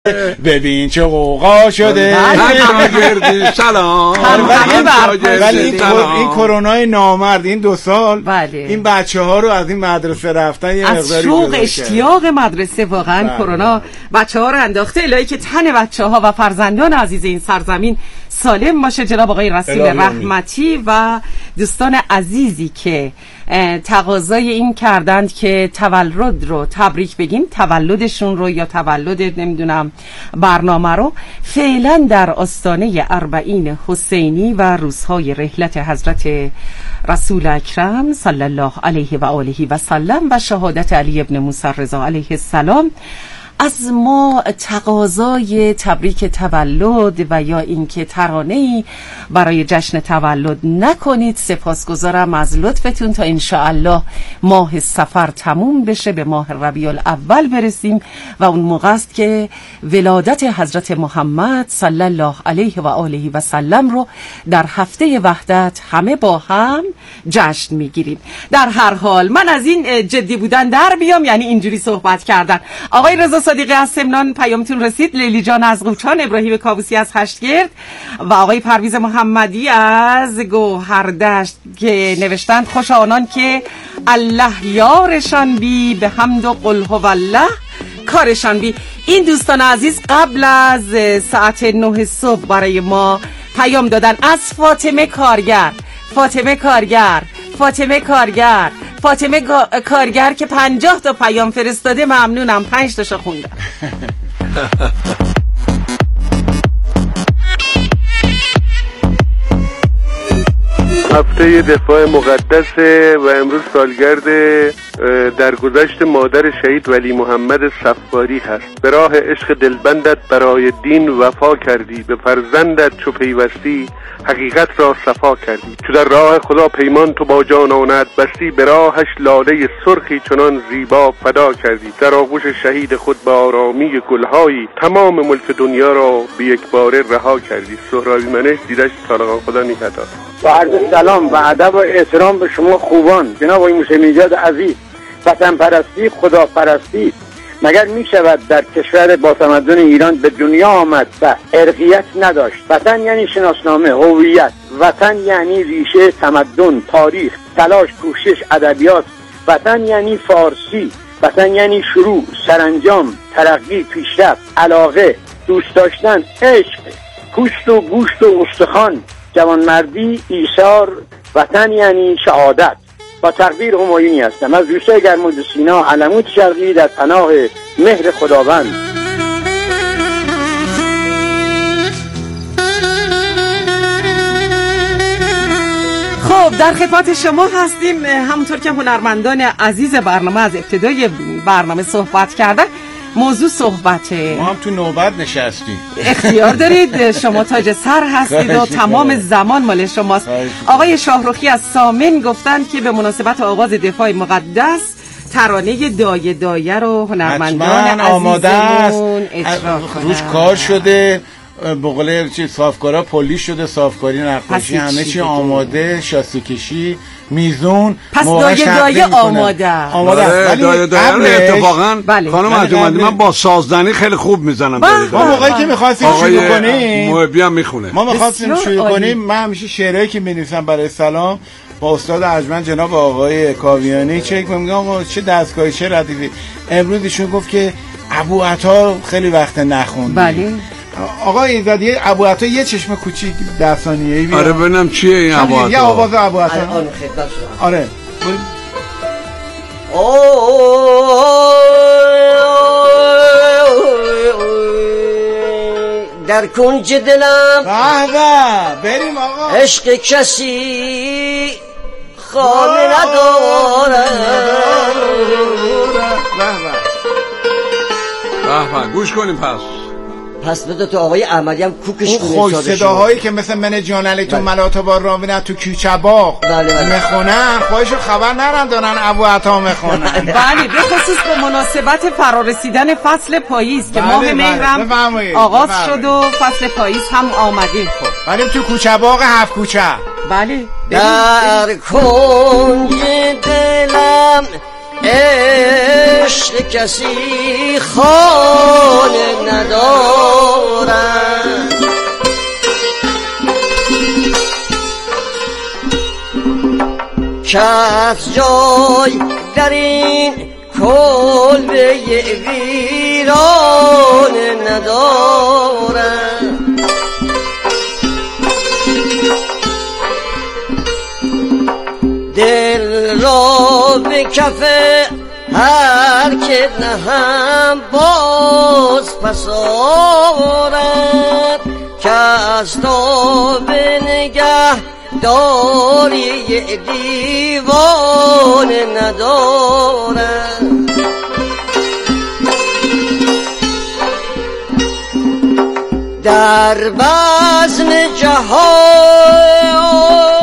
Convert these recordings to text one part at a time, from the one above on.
ببین چه قوقا شده. شاگردی سلام. ولی این کرونای نامرد این 2 سال بله. این بچه ها رو از این مدرسه رفتن یه از شوق اشتیاق مدرسه واقعا کرونا بچه ها رو انداخته. الهی که تن بچه ها و فرزندان عزیز این سرزمین سالم باشه. جناب آقای رسول رحمتی و دوستان عزیزی که تقاضای این کردند که تولد رو تبریک بگیم، تولدشون رو یا تولد نمیدونم برنامه رو فعلا در آستانه 40 حسینی و روزهای رحلت حضرت رسول اکرم صلی الله علیه و آله و سلم و شهادت علی ابن موسی رضا علیه السلام از ما تقاضای تبریک تولد و یا اینکه ترانه‌ای برای جشن تولد نکنید. سپاسگزارم از لطفتون تا انشاءالله ماه صفر تموم بشه، به ماه ربیع الاول برسیم و اون موقع است که ولادت حضرت محمد صلی الله علیه و آله و سلم رو در هفته وحدت همه با هم جشن میگیریم. در هر حال من از این جدی بودن در بیام، یعنی اینجوری صحبت کردن. آقای رضا صادقی از سمنان پیامتون رسید، لیلی جان از قوچان، ابراهیم کابوسی از هشتگرد و آقای پرویز محمدی از گوهردشت که نوشتند خوش آنان که الله یارشان بی به حمد و قل هو الله کارشان بی. این دوستان عزیز قبل از ساعت 9 صبح برای ما پیام دادن از فاطمه کارگر که 50 تا پیام فرستاده. ممنونم، 5 تاشو خوندم. هفته دفاع مقدسه و امروز سالگرد درگذشت مادر شهید ولی محمد صفاری هست. به راه عشق دلبندت برای دین وفا کردی، به فرزندت چو پیوستی حقیقت را صفا کردی. چو در راه خدا پیمان تو با جانانت بستی، به راهش لاله سرخی چنان زیبا فدا کردی. در آغوش شهید خود با آرامی گلهایی، تمام ملک دنیا را به یک باره رها کردی. سهرابی منش، دیدش طالقان خدا نیکتا. با عرض سلام و ادب و احترام به شما خوبان. جناب آقای موسی نژاد عزیز، وطن پرستی خدا پرستی مگر می شود در کشور با تمدن ایران به دنیا آمد و ارقیت نداشت؟ وطن یعنی شناسنامه، هویت. وطن یعنی ریشه، تمدن، تاریخ، تلاش، کوشش، ادبیات. وطن یعنی فارسی. وطن یعنی شروع، سرانجام، ترقی، پیشرفت، علاقه، دوست داشتن، عشق، پوست و گوشت و استخوان، جوانمردی، ایثار. وطن یعنی شهادت. با تقدیر همایونی هستم از روستای گرمود سینا، علموت شرقی، در پناه مهر خداوند. خب در خدمت شما هستیم. همونطور که هنرمندان عزیز برنامه از ابتدای برنامه صحبت کردن، موضوع صحبته. ما هم تو نوبت نشستیم. اختیار دارید، شما تاج سر هستید و تمام زمان مال شماست. آقای شاهرخی از سامن گفتند که به مناسبت آغاز دفاع مقدس ترانه دایه دایه رو هنرمندان عزیزمون اجرا کنند. روش کار شده، بقول صافکارا پلیس شده، صافکاری نقاشی همه چی آماده، شاسته کشی، میزون. پس دایه آماده. ولی دایه اتفاقا خانم عجمدی من با سازدنی خیلی خوب میزنم. ما موقعی که می‌خواستیم شروع کنیم محبی هم میخونه. ما می‌خواستیم شروع کنیم، من همیشه شعرهایی که می‌نویسم برای سلام با استاد ارجمند جناب آقای کاویانی چک میگم آقا چه دستگاهی چه ردیفی. امروز ایشون گفت که ابو عطا خیلی وقت نخوند. بله آقا ایزدی ابو عطا یه چشم کوچیک 10 ثانیه‌ای بیاد. آره ببینم چیه این ابو عطا. یه آواز ابو عطا. آره در کنج دلم بریم آقا عشق کسی خانه نداره. گوش کنیم پس بده تو آقای احمدی هم کوکش کنیم. خوش صداهایی که مثل من جانلی تو ملاتا بار راوینه تو کوچه باغ میخونن، خواهشو خبر نرن دارن ابو عطا میخونن. بله به خصوص به مناسبت فرارسیدن فصل پاییز که ماه مهرم آغاز شد و فصل پاییز هم آمده. خب بریم تو کوچه باغ 7 کوچه. بله در کنج دلم عشق کسی خانه ندارد کس جای در این کلبه ویران ندارد دل را به کف هر که نهم باز پس آرد که از تا به نگه داری دیوان ندارد در بزم جهان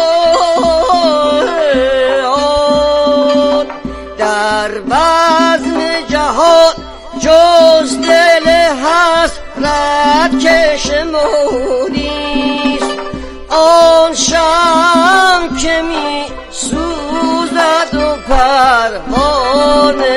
در بزم جهان جز دل حسرت کش مونیست آن شم که می سوزد و پروانه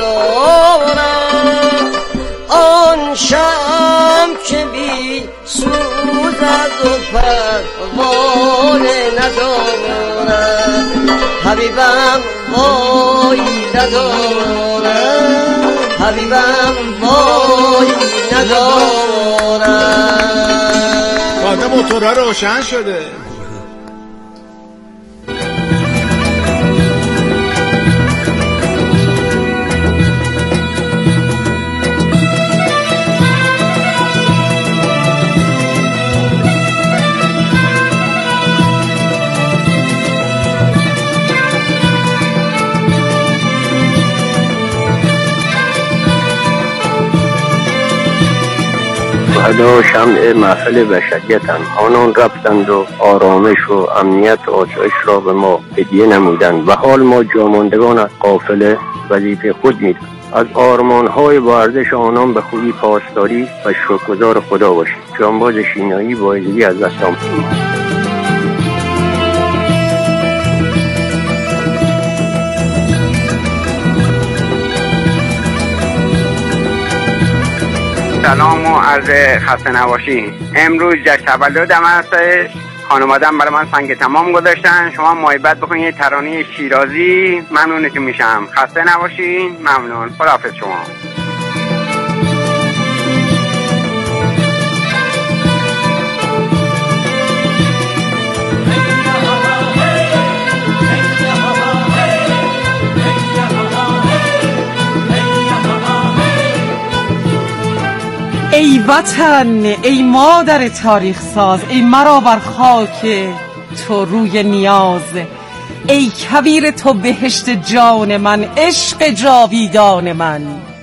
ندارد آن شم که بی سوزد و پروانه ندارد حبیبم وای ندارد حبیبم وای ندارد تازه موتورها روشن شده شهدا شمع محفل بشریتند آنان رفتند و آرامش و امنیت و آسایش را به ما هدیه نمودند و حال ما جاماندگان قافله وظیفه خود می‌دانیم از آرمان‌های با ارزش آنان به خوبی پاسداری و شکرگزار خدا باشید. جانباز شینایی با عزیزی از دستان. سلام و عرض خسته نباشی. امروز جشن تولدم هستش. خانواده‌ام برای من سنگ تمام گذاشتن. شما محبت بکنید یه ترانه شیرازی ممنونتون میشم. خسته نباشین. ممنون. خداحافظ شما. ای وطن، ای مادر تاریخ ساز، ای مرا بر خاک تو روی نیاز، ای کویر تو بهشت جان من، عشق جاویدان من،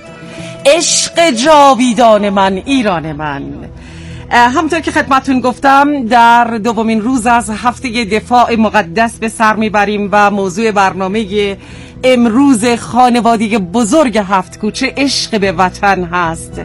عشق جاویدان من، ایران من. همونطور که خدمتون گفتم در دومین روز از هفته دفاع مقدس به سر میبریم و موضوع برنامه امروز خانوادگی بزرگ هفت کوچه عشق به وطن هست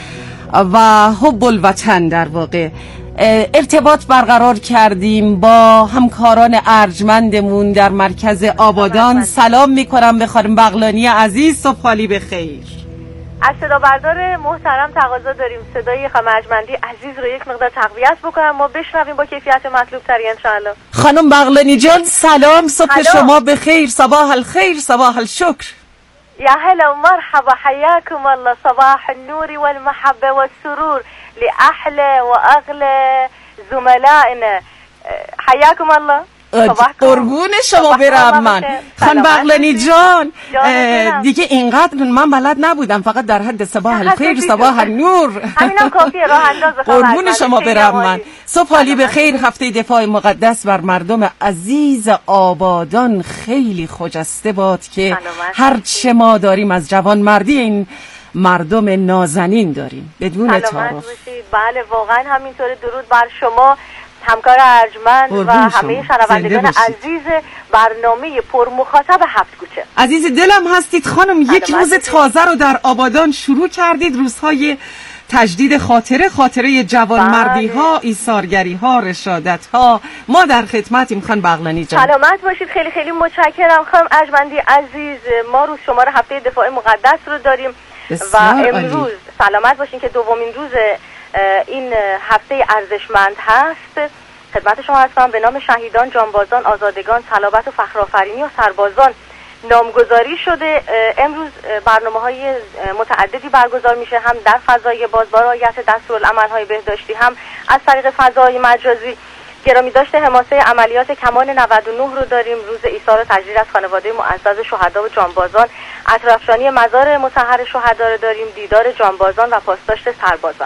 و حب الوطن. در واقع ارتباط برقرار کردیم با همکاران ارجمندمون در مرکز آبادان. سلام میکنم به خانم بغلانی عزیز، صبح خالی بخیر. از صدا بردار محترم تقاضا داریم صدای خانم ارجمندی عزیز رو یک مقدار تقویت بکنم ما بشنویم با کیفیت مطلوب تری انشاءالله. خانم بغلانی جان سلام، صبح شما بخیر، صباح الخیر، صباح الشکر. يا هلا ومرحبا حياكم الله صباح النور والمحبة والسرور لأحلى وأغلى زملائنا حياكم الله. قربون شما برم من. خان بغلانی جان دیگه اینقدر من بلد نبودم، فقط در حد صباح الخیر صباح النور همینم کافیه. راه انداز قربون شما برم من. صبح حالی بخیر. هفته دفاع مقدس بر مردم عزیز آبادان خیلی خجسته باد که هرچه ما داریم از جوان مردی این مردم نازنین داریم بدون تعارف. بله واقعا همینطوره. درود بر شما همکار ارجمند و همه شنوندگان عزیز برنامه پر مخاطب هفت کوچه. عزیز دلم هستید خانم. یک روز تازه رو در آبادان شروع کردید، روزهای تجدید خاطره جوانمردی ها، ایثارگری ها، رشادت ها. ما در خدمتیم خانم بغلانی جان. سلامت باشید. خیلی خیلی متشکرم خانم ارجمندی عزیز. ما روز شماره هفته دفاع مقدس رو داریم و امروز سلامت باشین که دومین روز این هفته ارزشمند هست. خدمت شما هستم. به نام شهیدان، جانبازان، آزادگان، صلابت و فخرآفرینی و سربازان نامگذاری شده. امروز برنامه‌های متعددی برگزار میشه، هم در فضای باز با رعایت دستورالعمل‌های بهداشتی، هم از طریق فضای مجازی. گرامی داشته حماسه عملیات کمان 99 رو داریم. روز ایثار و تجلیل از خانواده معزز شهدا و جانبازان. اطرافشانی مزار مطهر شهدا رو داریم. دیدار جانبازان و پاسداشت سربازان.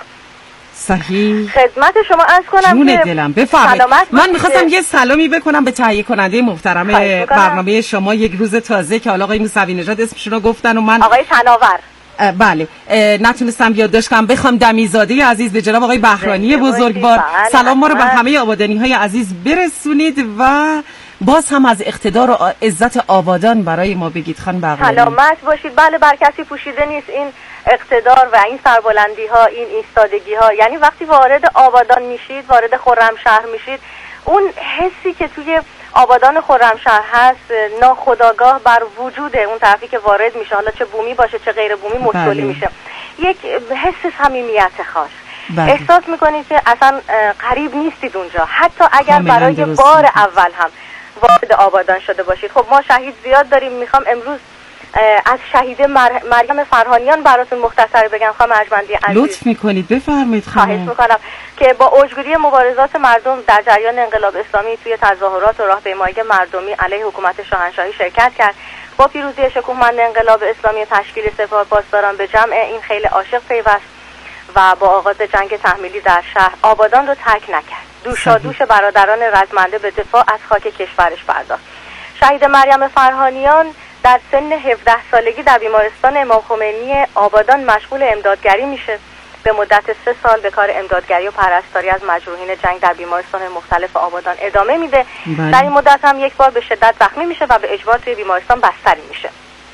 صحیح. خدمت شما عرض کنم جون دلم بفرمایید. من می‌خواستم یه سلامی بکنم به تهیه کننده محترم برنامه شما یک روز تازه که حالا آقای موسوی نژاد اسمشون رو گفتن و من آقای تناور بله نتونستم یادداشت کنم. بخوام دمیزاده عزیز به جناب آقای بهرانی بزرگوار سلام ما رو به همه آبادانی‌های عزیز برسونید و باز هم از اقتدار و عزت آبادان برای ما بگید خان بغلانی. سلامت باشید. بله، بر کسی پوشیده نیست این اقتدار و این سربلندی ها، این ایستادگی ها. یعنی وقتی وارد آبادان میشید، وارد خرمشهر میشید، اون حسی که توی آبادان خرمشهر هست ناخودآگاه بر وجود اون طرفی که وارد میشه، حالا چه بومی باشه چه غیر بومی، مشکلی میشه. یک حس صمیمیت خاص. احساس میکنید که اصلا غریب نیستید اونجا، حتی اگر برای بار اول هم وارد آبادان شده باشید. خب ما شهید زیاد داریم. میخوام امروز از شهیده مریم فرهانیان براتون مختصر بگم خانم ارجمندی عزیز. لطف میکنید بفرمایید خانم. خواهش میکنم. که با اوجگیری مبارزات مردم در جریان انقلاب اسلامی توی تظاهرات و راهپیمایی مردمی علیه حکومت شاهنشاهی شرکت کرد. با پیروزی شکوهمند انقلاب اسلامی تشکیل سپاه پاسداران به جمع این خیلی عاشق پیوست و با آغاز جنگ تحمیلی در شهر آبادان رو ترک نکرد. دوشادوش برادران رزمنده به دفاع از خاک کشورش پرداخت. شهید مریم فرهانیان در سن 17 سالگی در بیمارستان امام خمینی آبادان مشغول امدادگری میشه. به مدت 3 سال به کار امدادگری و پرستاری از مجروحین جنگ در بیمارستان مختلف آبادان ادامه میده. در این مدت هم یک بار به شدت زخمی میشه و به اجبار توی بیمارستان بستری میشه.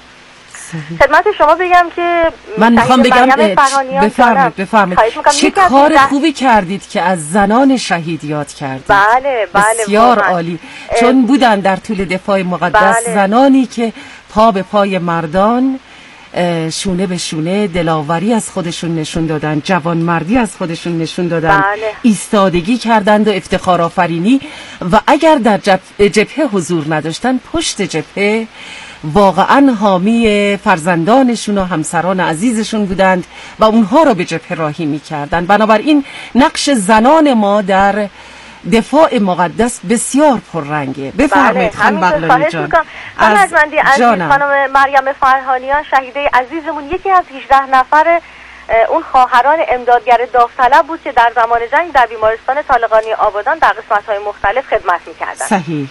خدمت شما بگم که من میخوام بگم بفرمایید چه کار خوبی کردید که از زنان شهید یاد کردید. بله بسیار عالی. چون بودن در طول دفاع مقدس زنانی که پا به پای مردان، شونه به شونه دلاوری از خودشون نشون دادن، جوانمردی از خودشون نشون دادن، ایستادگی کردند و افتخار آفرینی. و اگر در جبهه حضور نداشتن، پشت جبهه واقعا حامی فرزندانشون و همسران عزیزشون بودند و اونها رو به جبهه راهی می‌کردند. بنابراین نقش زنان ما در دفاع مقدس بسیار پررنگه. بفرمایید خانم بغلانی جان. خانم ارجمندی عزیز، خانم مریم فرهانیان شهیده عزیزمون یکی از 18 نفر اون خواهران امدادگر داوطلب بود که در زمان جنگ در بیمارستان طالقانی آبادان در قسمت‌های مختلف خدمت می‌کردند. صحیح.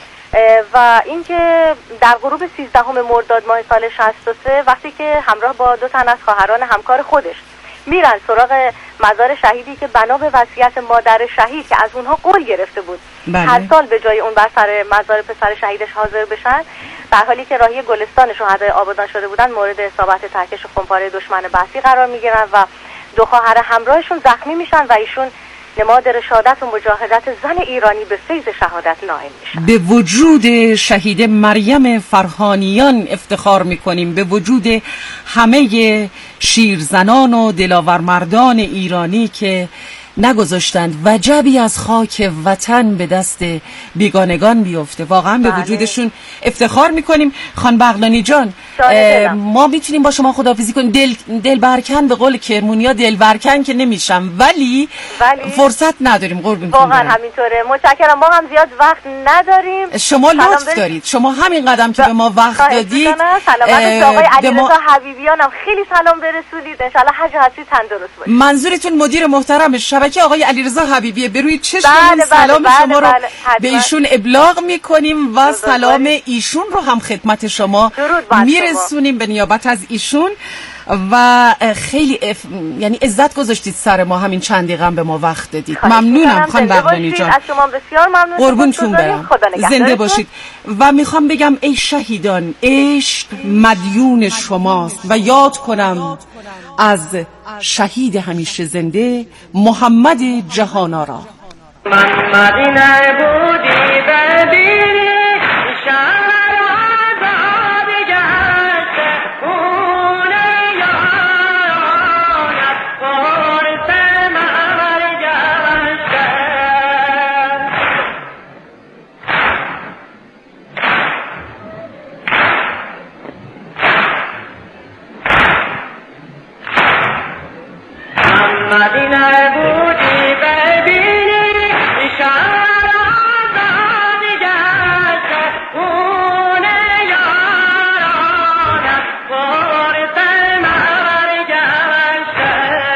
و اینکه در غروب 13 مرداد ماه سال 63 وقتی که همراه با 2 تن از خواهران همکار خودش میرن سراغ مزار شهیدی که بنا به وصیت مادر شهید که از اونها قول گرفته بود هر سال به جای اون بر سر مزار پسر شهیدش حاضر بشن، در حالی که راهی گلستان شهدای آبادان شده بودن، مورد اصابت ترکش خمپاره دشمن بحثی قرار میگیرن و 2 خواهر همراهشون زخمی میشن و ایشون نماد رشادت و مجاهدت زن ایرانی به فیض شهادت نائل میشن. به وجود شهید مریم فرهانیان افتخار میکنیم، به وجود همه شیرزنان و دلاورمردان ایرانی که نگذاشتند وجبی از خاک وطن به دست بیگانگان بیفته. واقعا به وجودشون افتخار میکنیم. خان بغلانی جان، ما میتونیم با شما خداحافظی کنیم. دل برکن، به قول کرمونیا دل برکن که نمیشم، ولی فرصت نداریم. قربونتون واقعا همینطوره. متشکرم. ما هم زیاد وقت نداریم. شما لطف دارید. شما همین قدم که به ما وقت دادید. سلامت آقای علیرضا حبیبیان هم خیلی سلام برسونید. ان شاءالله هر جا هستید تندرست باشید. منظورتون مدیر محترم شبکه آقای علیرضا حبیبیه. به روی چشم سلام شما رو به ایشون ابلاغ میکنیم و سلام ایشون رو هم خدمت شما میرسونیم به نیابت از ایشون. و خیلی یعنی عزت گذاشتید سر ما، همین چند دقیقه به ما وقت دادید. ممنونم خانم بغدادی جان، از شما بسیار ممنونم. قربونتون برم، زنده باشید. و میخوام بگم ای شهیدان، عشق مدیون شماست و یاد کنم از شهید همیشه زنده محمد جهان‌آرا. محمدی نبودی ببینی شهر آزاد گشته خونه یارانت پرس ممر گشته. محمدی نبودی ببینی شهر آزاد گشته خونه یارانت پرس ممر گشته.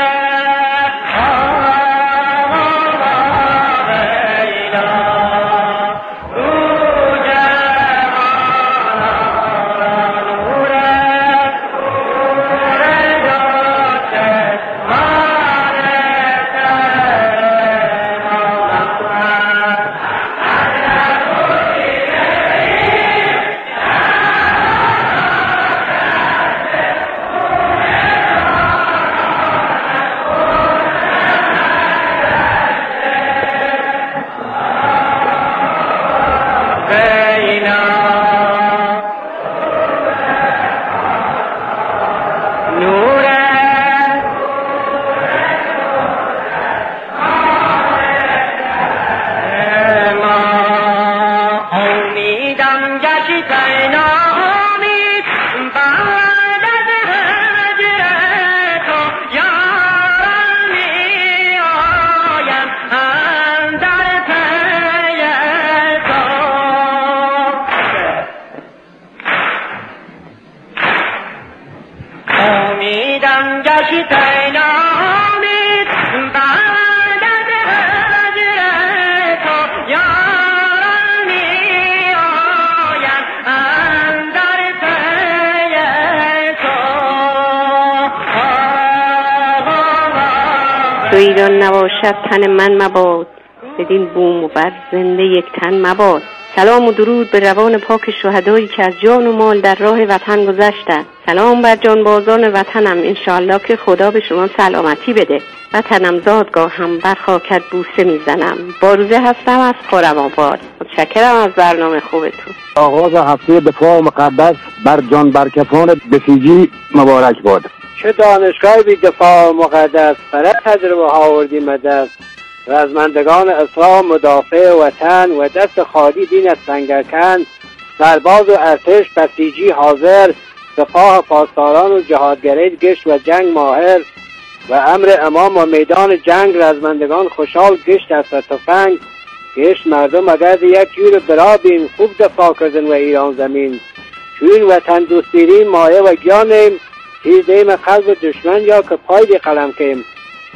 تو ایران نباشد تن من مباد، بدین بوم و بر زنده یک تن مباد. سلام و درود به روان پاک شهدایی که از جان و مال در راه وطن گذشتند. سلام بر جانبازان وطنم، انشاءالله که خدا به شما سلامتی بده. وطنم زادگاه هم بر خاکت بوسه میزنم. باروزه هستم از خرم‌آباد. متشکرم از برنامه خوبتون. آغاز هفته دفاع مقدس بر جان برکفان بسیجی مبارک باد. چه دانشگاه بی دفاع مقدس، برای تجربه آوردی مدد. رزمندگان اسلام مدافع وطن و دست خالی دین از سنگرکن، سرباز و ارتش بسیجی حاضر، سپاه پاسداران و جهادگرید گشت و جنگ ماهر. و امر امام و میدان جنگ، رزمندگان خوشحال گشت از تفنگ. گشت مردم اگر یک جور برابیم، خوب دفاع کردن و ایران زمین. چون وطن دوستیریم مایه و گیانیم، تیز دیم قلب دشمن یا که پای دی قلم کیم.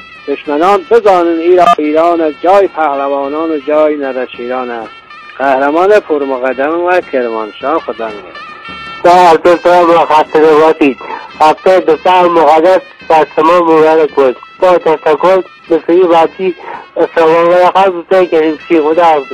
دشمنان بزانن ایران از جای پهلوانان و جای نرشیران است. قهرمان پرمقدم و کرمانشاه. خدا نگهدار. دوستان را خسته باشید. هفته دفاع مقدس بر شما مبارک باد. با تشکر به سوی وقتی سلام و قلب بسیار کریم سی. خدا حافظ.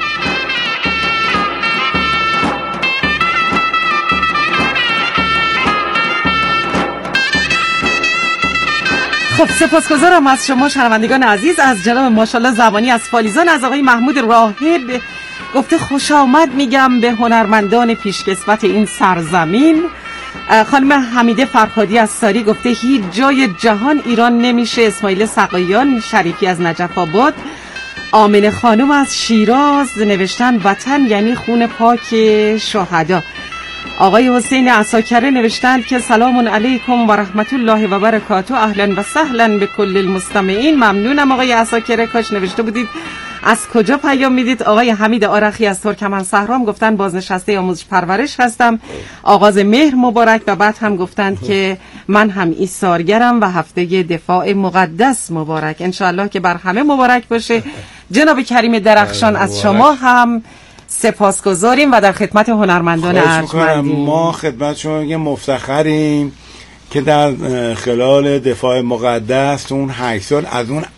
خب سپاسگزارم از شما شنوندگان عزیز. از جناب ماشاءالله زبانی از فالیزان، از آقای محمود راهب گفته خوش آمد میگم به هنرمندان پیشکسوت این سرزمین. خانم حمیده فرهادی از ساری گفته هیچ جای جهان ایران نمیشه. اسماعیل سقایان شریفی از نجف آباد. آمنه خانم از شیراز نوشتن وطن یعنی خون پاک شهدا. آقای حسین عساکره نوشتند که سلام علیکم و رحمت الله و برکاته، اهلا و سهلا به کل المستمعین. ممنونم آقای عساکره، کاش نوشته بودید از کجا پیام میدید. آقای حمید آرخی از ترکمن‌صحرا گفتن بازنشسته آموزش پرورش هستم، آغاز مهر مبارک. و بعد هم گفتند که من هم ایثارگرم و هفته دفاع مقدس مبارک. انشاءالله که بر همه مبارک باشه. جناب کریم درخشان از شما هم سپاسگزاریم و در خدمت هنرمندان ارجمندیم. ما خدمت شما میگیم مفتخریم که در خلال دفاع مقدس اون 8 سال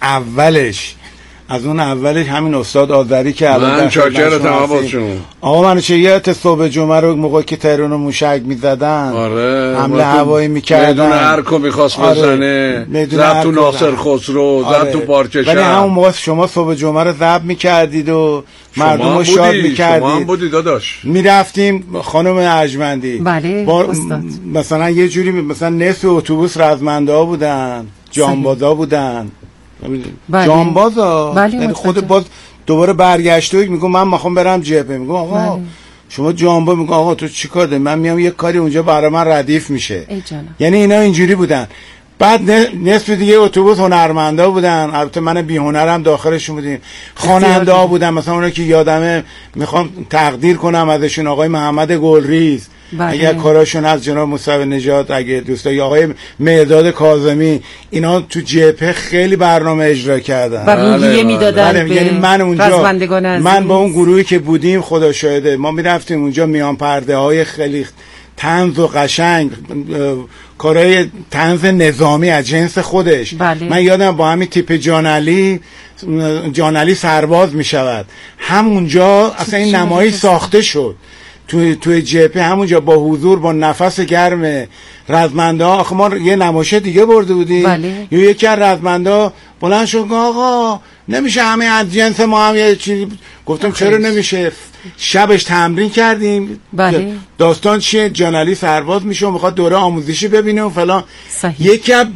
از اون اولش همین استاد آذری که الان من شاکرتم آبادشون. آقا من چه یادت صبح جمعه رو موقعی که تهران و موشک میزدن، آره حمله هوایی میکردن، میدون هرکو میخواست بزنه، زد تو ناصر خسرو، زد تو پارچه ولی همون موقع شما صبح جمعه رو ضبط میکردید و مردم رو شاد میکردید. شما هم بودی داداش. میرفتیم خانم ارجمندی، بله مثلا یه جوری مثلا نصف اتوبوس رزمنده بودن، جانبازا بودن، جانبازا، بله خود باز دوباره برگشته میگم من میخوام برم جبهه، میگم آقا شما جانباز، میگم آقا تو چیکار داری؟ من میام یه کاری اونجا برای من ردیف میشه. یعنی اینا اینجوری بودن. بعد نصف دیگه اتوبوس هنرمندا بودن، البته من بی هنرم داخلشون بودیم، خواننده ها بودن، مثلا اونا که یادمه میخوام تقدیر کنم ازشون، آقای محمد گلریز اگر کاراشون از جناب موسوی نژاد، اگه دوستای آقای مهرداد کاظمی، اینا تو جبهه خیلی برنامه اجرا کردن و روحیه میدادن. یعنی من اونجا من با اون گروهی که بودیم خدا شاهده ما میرفتیم اونجا میان پرده های خیلی طنز و قشنگ، کارهای طنز نظامی از جنس خودش. من یادم با همین تیپ جانعلی سرباز میشود، همونجا اصلا این نمایش ساخته شد توی جبهه، همونجا با حضور، با نفس گرم رزمنده ها. آخه ما یه نمایش دیگه برده بودیم، یکی از رزمنده ها بلند شد آقا نمیشه همه از جنس ما هم یه چیزی. گفتم چرا نمیشه؟ شبش تمرین کردیم. داستان چیه؟ جانعلی سرباز میشه و میخواد دوره آموزشی ببینه و فلان. یکی از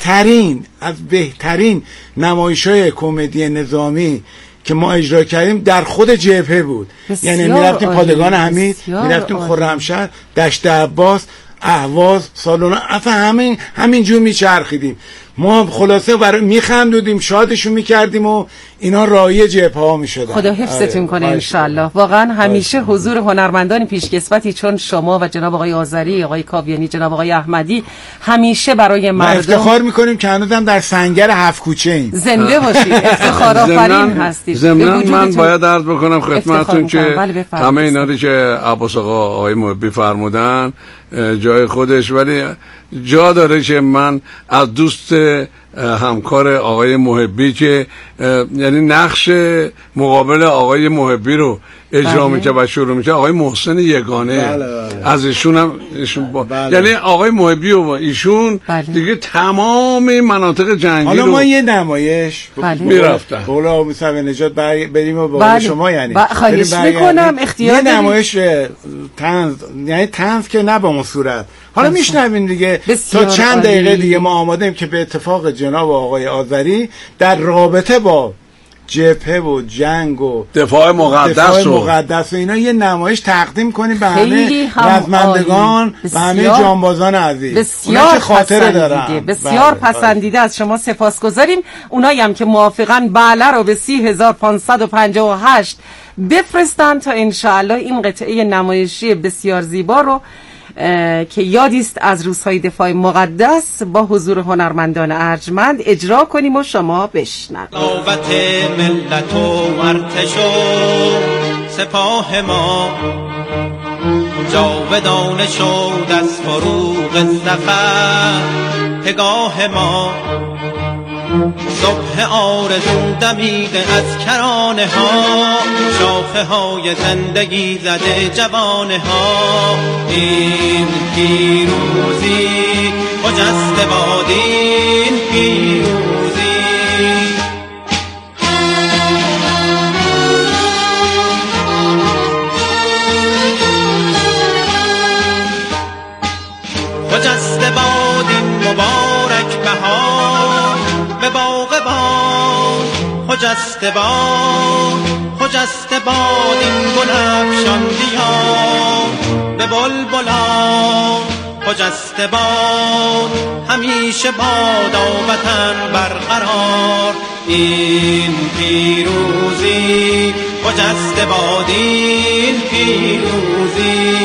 بهترین نمایش‌های کمدی نظامی که ما اجرا کردیم در خود جبهه بود. یعنی میرفتیم پادگان حمید، میرفتیم خرمشهر، دشت عباس، اهواز، سالونا، اصلا همینجور میچرخیدیم. ما خلاصه برای میخندودیم، شادشون میکردیم و اینا راهی جبهه ها میشدن. خدا حفظتون کنه انشالله. واقعا همیشه حضور هنرمندان پیشکسوتی چون شما و جناب آقای آذری، آقای کاویانی، جناب آقای احمدی همیشه برای مردم افتخار میکنیم که هنوزم در سنگر 7 کوچه ایم. زنده باشید، افتخار آفرین هستید. ضمناً من باید عرض بکنم خدمتتون که همه اینا رو که عباس آقای محبی فرمودن جای خودش، ولی جا داره که من از دوست همکار آقای محبی که یعنی نقش مقابل آقای محبی رو اجرا میشه و شروع میشه، آقای محسن یگانه. از ایشون هم یعنی آقای محبی و ایشون دیگه تمام مناطق جنگی حالا رو ما یه نمایش میرفتن بولا موسوی نژاد بریم و با شما، یعنی خواهش میکنم اختیار یه نمایش طنز، یعنی طنز که نه به اون صورت. حالا میشنویم دیگه تا چند دقیقه دیگه ما آماده ایم که به اتفاق جناب آقای آذری در رابطه با جبهه و جنگ و دفاع مقدس و اینا یه نمایش تقدیم کنیم به همه رزمندگان و همه جانبازان عزیز. بسیار خاطره دارم، بسیار پسندیده از شما سپاسگزاریم. اونایی هم که موافقن بله رو به 30558 بفرستن تا انشاءالله این قطعه نمایشی بسیار زیبا رو که یادی است از روزهای دفاع مقدس با حضور هنرمندان ارجمند اجرا کنیم و شما بشنوید. قوت ملت و ارتش و سپاه ما جاودانه شد از فروغ ظفر پگاه ما. صبح آرزو دمیده از کرانه ها، شاخه های زندگی زده جوانه ها. این پیروزی خجسته باد، این پیروزی خجسته باد، این مبارک بهار به باغ باد. خجسته باد این گل افشان دیار به بلبلان. خجسته باد همیشه بادا وطن برقرار. این پیروزی خجسته باد، این پیروزی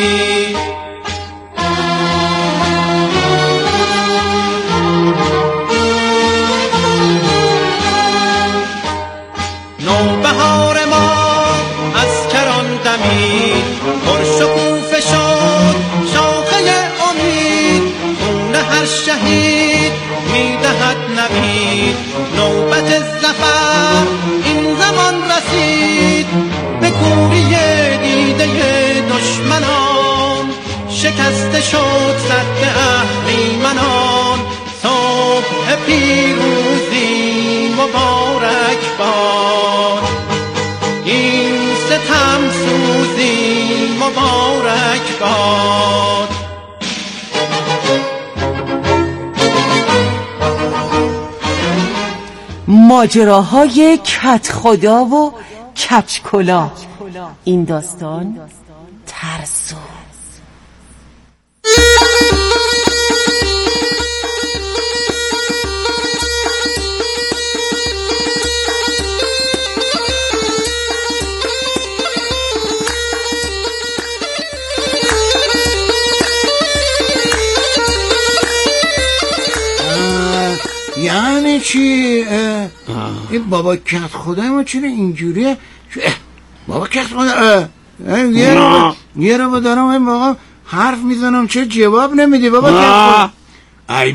نوبهار ما از کران دمید، پرشکوفه شد شاخه امید. خون هر بسته شد سد اهریمنان، صبح پیروزی مبارک باد، این ستم سوزی مبارک باد. ماجراهای کدخدا و کچکلا، این داستان ترسو. یعنی چی؟ این بابا کت خدای ما چرا اینجوریه؟ بابا کت خدا یه رو دارم این بابا حرف میزنم چه جواب نمیدی بابا کت خدا؟ ای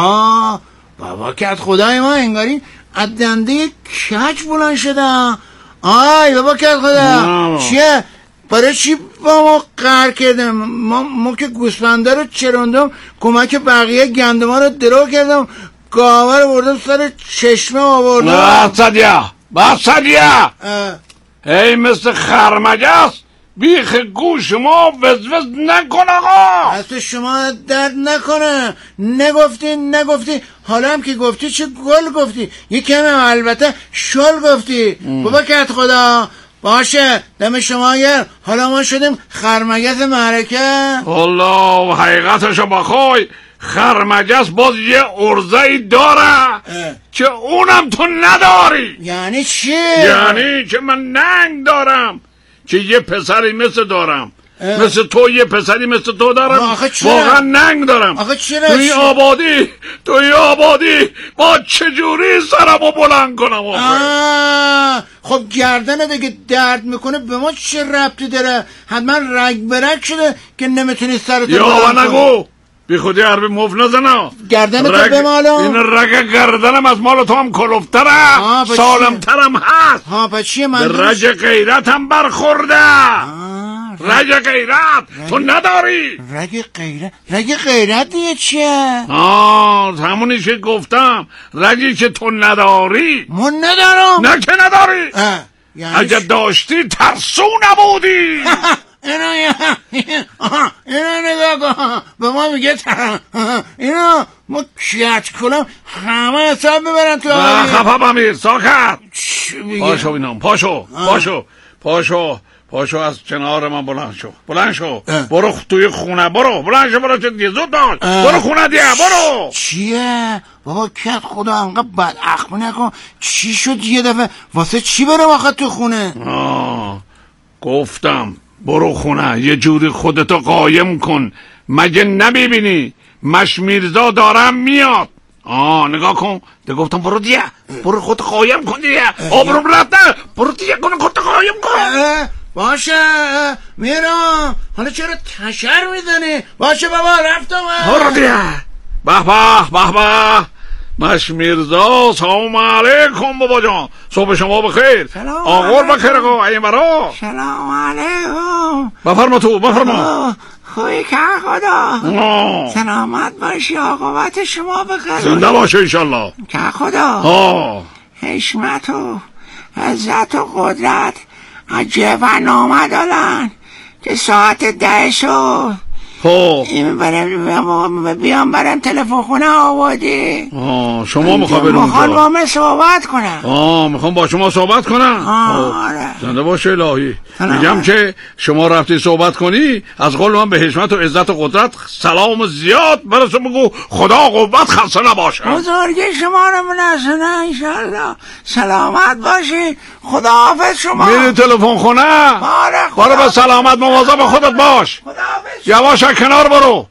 بابا کت خدای ما انگاری از دنده کچ بلند شده. آی بابا کت خدا چیه؟ برای چی با ما قهر کردم؟ ما که گوسفنده رو چروندم، کمک بقیه گندما رو درو کردم، گاوه رو بردم سر چشمه آوردم. بسدیه ای مثل خرمگس بیخ گوش ما وزوز نکن آقا. دست شما درد نکنه. نگفتی حالا هم که گفتی چه گل گفتی، یک کم البته شل گفتی. بابا کت خدا باشه دم شما گر. حالا ما شدیم خرمگس معرکه. الله حقیقتشو بخوای خرمگس باز یه ارزه‌ای داره که اونم تو نداری. یعنی چی؟ یعنی که من ننگ دارم، که یه پسری مثل دارم، مثل تو یه پسری مثل تو دارم، واقعا ننگ دارم. آخه چرا؟ توی آبادی با چجوری سرمو بلند کنم؟ خب گردن دیگه درد میکنه به ما چه ربطی داره؟ حتما رگ برگ شده که نمیتونی سرتو بلند کنی. نگو بی خودی حربی مف نزنم. گردن تو بمالم. این رگ گردنم از مال تو هم کلوفتره، سالمترم هست. پس چیه من رگ غیرتم برخورده. رگ غیرت تو نداری. رگ غیرت دیگه چیه؟ همونی که گفتم، رگی که تو نداری. من ندارم. نه که نداری. اگه داشتی ترسو نبودی. اینا نگاه کن به ما میگه اینا ما کیچ کنم همه حساب ببرن تو آبی. خفه بمیر ساکت. پاشو بینم پاشو از کنار من بلند شو برو توی خونه. برو چه دیگه زود باش. برو خونه دیگه برو. چیه بابا کت خدا انقدر بد اخم نکن. چی شد یه دفعه؟ واسه چی برم آخه تو خونه؟ گفتم برو خونه، یه جوری خودتو قایم کن. مگه نمیبینی مش میرزا دارم میاد؟ نگاه کن. ده گفتم برو دیگه، برو خودتو قایم کن دیگه. آبروم رفته. برو دیگه خودتو قایم کن. باشه میرم. حالا چرا تشر میزنی؟ باشه بابا رفتم. برو دیگه. به مش میرزا سلام علیکم بابا جان. صبح شما بخیر. آقور بخیر آقا. این برا سلام علیکم. بفرما. خوبی که خدا سلامت باشی. عاقبت شما بخیر. زنده باشه انشالله. که خدا حشمت و عزت و قدرت عجب و نامه دارن که ساعت 10 شد. بیام برم تلفن خونه آبادی. شما میخواه برون میخوان با من صحبت کنم. میخوام با شما صحبت کنم. زنده باشه الهی. میگم که شما رفتی صحبت کنی، از قول من به حشمت و عزت و قدرت سلام زیاد برسو بگو خدا قوت خسته نباشه. بزرگی شما رو مناسنه انشالله. سلامت باشی. خداحافظ شما. میری تلفن خونه؟ برو به سلامت مواظب خودت باش. یواش کنار برو.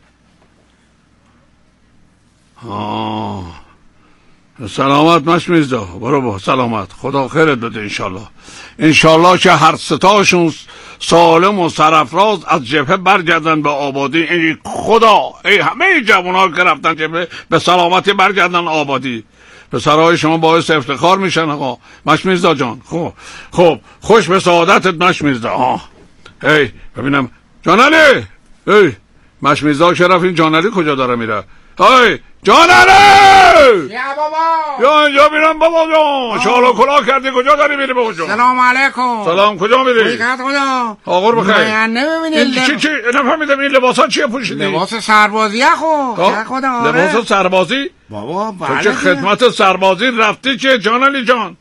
سلامت مش میرزا. برو با سلامت. خدا خیرت بده انشالله که هر ستاشون سالم و سرفراز از جبهه برگردن به آبادی. ای خدا ای همه جوان‌ها که رفتن جبهه به سلامتی برگردن آبادی. پسرهای شما باعث افتخار میشن آقا. مش میرزا جان خب خوش به سعادتت مش میرزا. ببینم جان علی. مشمیزا که رفت، این جانعلی کجا داره میره؟ های جانعلی یا بابا یا اینجا میرم بابا جان. شال و کلاه کردی کجا داری میری بابا جان؟ سلام علیکم. سلام، کجا میری؟ حقیقت خدا آقا بخیر. من نمیبینی چی نفهمیدم این لباسا چیه پوشیدی؟ لباس سربازیه خدا. لباس سربازی؟ بابا تو که خدمت سربازی رفتی که جانعلی جان؟